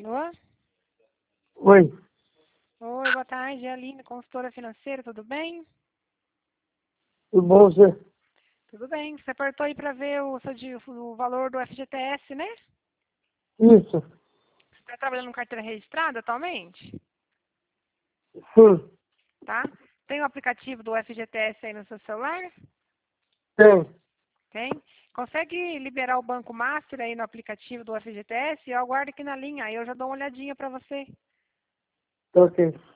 Alô? Oi, Oi, boa tarde, é a Aline, consultora financeira, tudo bem? tudo bom você? Tudo bem. Você apertou aí para ver o valor do FGTS, né? Isso, Você está trabalhando com carteira registrada atualmente? sim, Tá? Tem o aplicativo do FGTS aí no seu celular? tem, Tem? Consegue liberar o Banco Master aí no aplicativo do FGTS? Eu aguardo aqui na linha, aí eu já dou uma olhadinha para você. tá ok.